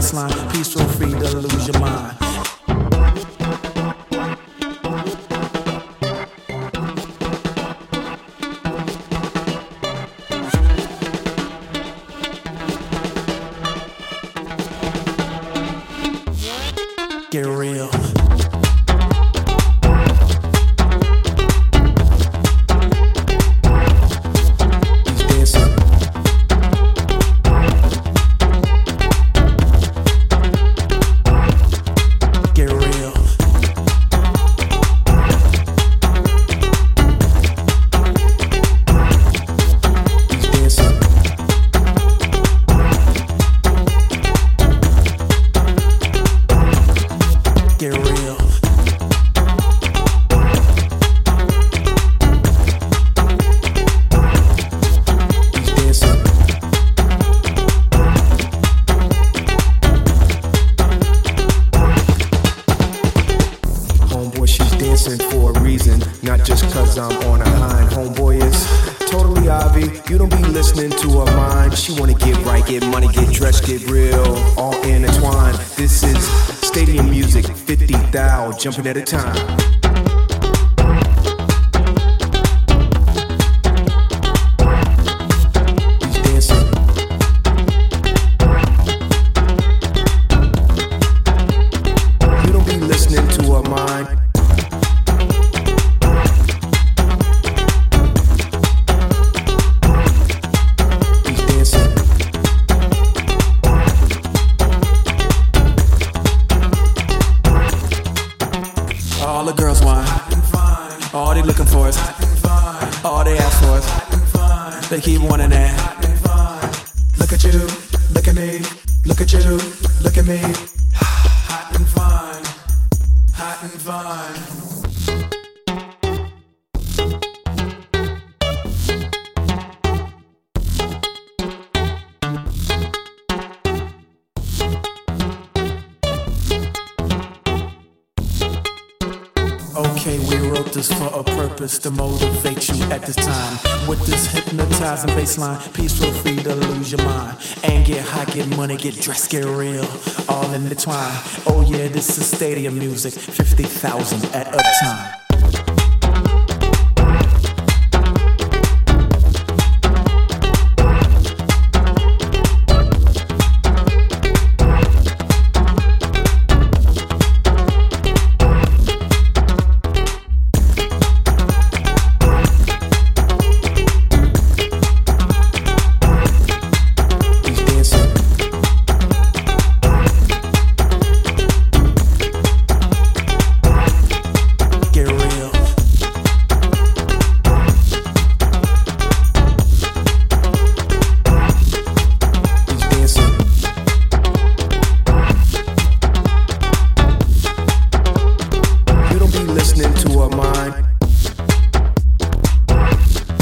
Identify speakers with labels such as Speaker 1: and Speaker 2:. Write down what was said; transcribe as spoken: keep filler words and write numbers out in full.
Speaker 1: baseline. Peaceful, free to lose your mind. Get real. For a reason, not just cause I'm on a hind. Homeboy is totally obvious. You don't be listening to her mind. She wanna get right, get money, get dressed, get real, all intertwined. This is stadium music, fifty thou jumping at a time. All the girls want, all they looking for is, all they ask for is, they keep wanting that. Look at you, look at me, look at you, look at me. Hot and fine, hot and fine. Okay, we wrote this for a purpose, to motivate you at this time. With this hypnotizing baseline, peaceful, free to lose your mind. And get high, get money, get dressed, get real, all intertwined. Oh yeah, this is stadium music, fifty thousand at a time.